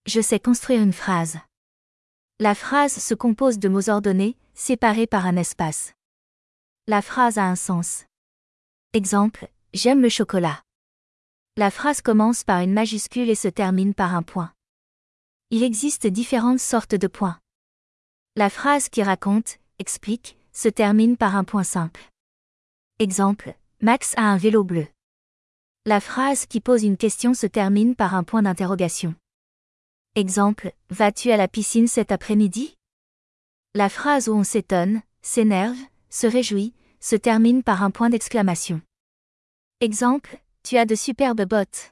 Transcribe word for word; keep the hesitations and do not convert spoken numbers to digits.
Je sais construire une phrase. La phrase se compose de mots ordonnés, séparés par un espace. La phrase a un sens. Exemple, j'aime le chocolat. La phrase commence par une majuscule et se termine par un point. Il existe différentes sortes de points. La phrase qui raconte, explique, se termine par un point simple. Exemple, Max a un vélo bleu. La phrase qui pose une question se termine par un point d'interrogation. Exemple, vas-tu à la piscine cet après-midi? La phrase où on s'étonne, s'énerve, se réjouit, se termine par un point d'exclamation. Exemple, tu as de superbes bottes.